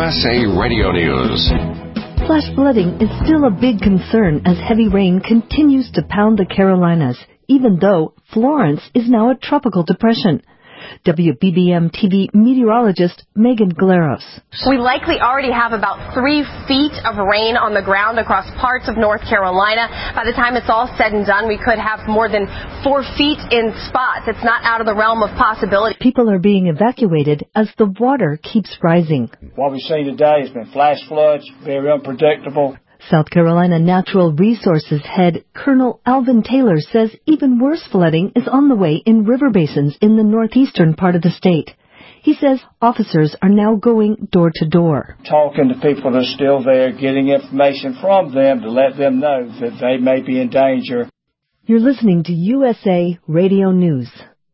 USA Radio News. Flash flooding is still a big concern as heavy rain continues to pound the Carolinas, even though Florence is now a tropical depression. WBBM TV meteorologist Megan Glaros. We likely already have about 3 feet of rain on the ground across parts of North Carolina. By the time it's all said and done, we could have more than 4 feet in spots. It's not out of the realm of possibility. People are being evacuated as the water keeps rising. What we've seen today has been flash floods, very unpredictable. South Carolina Natural Resources head Colonel Alvin Taylor says even worse flooding is on the way in river basins in the northeastern part of the state. He says officers are now going door to door. Talking to people that are still there, getting information from them to let them know that they may be in danger. You're listening to USA Radio News.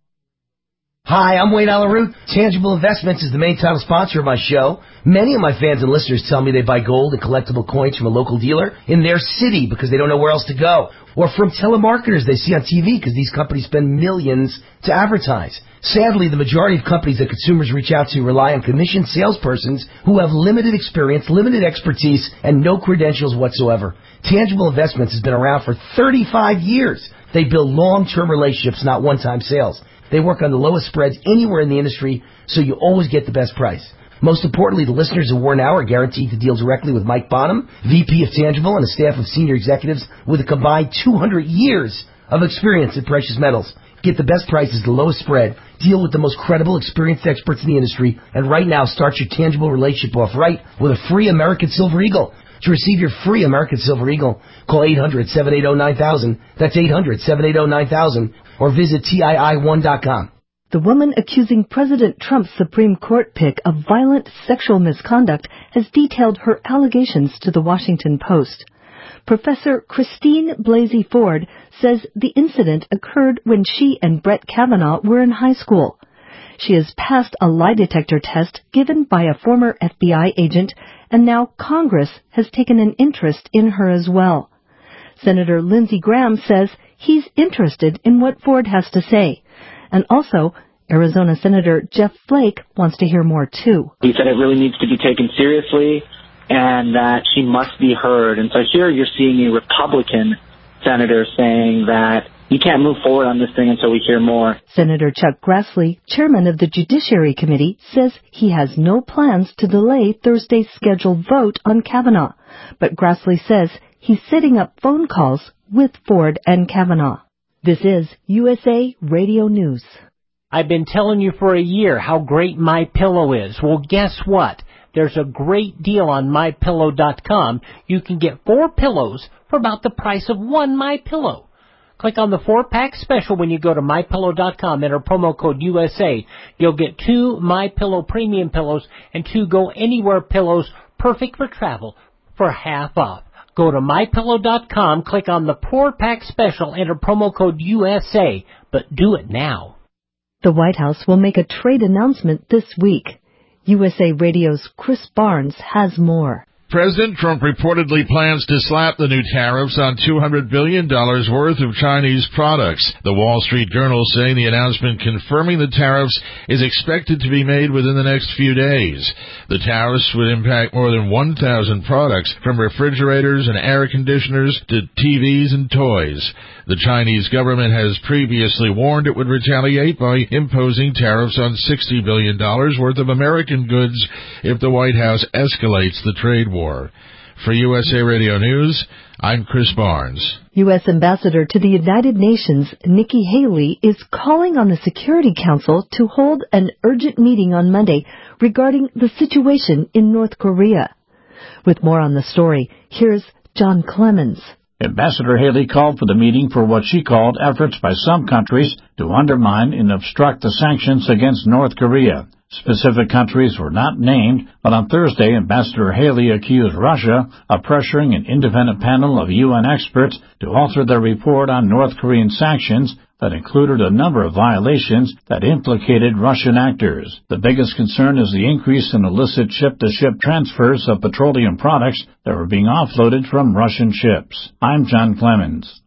Hi, I'm Wayne Alaroot. Tangible Investments is the main title sponsor of my show. Many of my fans and listeners tell me they buy gold and collectible coins from a local dealer in their city because they don't know where else to go. Or from telemarketers they see on TV because these companies spend millions to advertise. Sadly, the majority of companies that consumers reach out to rely on commissioned salespersons who have limited experience, limited expertise, and no credentials whatsoever. Tangible Investments has been around for 35 years. They build long-term relationships, not one-time sales. They work on the lowest spreads anywhere in the industry, so you always get the best price. Most importantly, the listeners of War Now are guaranteed to deal directly with Mike Bonham, VP of Tangible, and a staff of senior executives with a combined 200 years of experience in precious metals. Get the best prices, the lowest spread, deal with the most credible, experienced experts in the industry, and right now start your Tangible relationship off right with a free American Silver Eagle. To receive your free American Silver Eagle, call 800-780-9000. That's 800-780-9000. Or visit TII1.com. The woman accusing President Trump's Supreme Court pick of violent sexual misconduct has detailed her allegations to the Washington Post. Professor Christine Blasey Ford says the incident occurred when she and Brett Kavanaugh were in high school. She has passed a lie detector test given by a former FBI agent, and now Congress has taken an interest in her as well. Senator Lindsey Graham says he's interested in what Ford has to say. And also, Arizona Senator Jeff Flake wants to hear more, too. He said it really needs to be taken seriously and that she must be heard. And so here you're seeing a Republican senator saying that you can't move forward on this thing until we hear more. Senator Chuck Grassley, chairman of the Judiciary Committee, says he has no plans to delay Thursday's scheduled vote on Kavanaugh. But Grassley says he's setting up phone calls with Ford and Kavanaugh. This is USA Radio News. I've been telling you for a year how great MyPillow is. Well, guess what? There's a great deal on MyPillow.com. You can get 4 pillows for about the price of 1 MyPillow. Click on the 4-pack special when you go to MyPillow.com. Enter promo code USA. You'll get 2 MyPillow premium pillows and 2 Go Anywhere pillows, perfect for travel, for half off. Go to MyPillow.com, click on the 4-pack special, enter promo code USA, but do it now. The White House will make a trade announcement this week. USA Radio's Chris Barnes has more. President Trump reportedly plans to slap the new tariffs on $200 billion worth of Chinese products. The Wall Street Journal saying the announcement confirming the tariffs is expected to be made within the next few days. The tariffs would impact more than 1,000 products, from refrigerators and air conditioners to TVs and toys. The Chinese government has previously warned it would retaliate by imposing tariffs on $60 billion worth of American goods if the White House escalates the trade war. For USA Radio News, I'm Chris Barnes. U.S. Ambassador to the United Nations, Nikki Haley, is calling on the Security Council to hold an urgent meeting on Monday regarding the situation in North Korea. With more on the story, here's John Clemens. Ambassador Haley called for the meeting for what she called efforts by some countries to undermine and obstruct the sanctions against North Korea. Specific countries were not named, but on Thursday, Ambassador Haley accused Russia of pressuring an independent panel of UN experts to alter their report on North Korean sanctions that included a number of violations that implicated Russian actors. The biggest concern is the increase in illicit ship-to-ship transfers of petroleum products that were being offloaded from Russian ships. I'm John Clemens.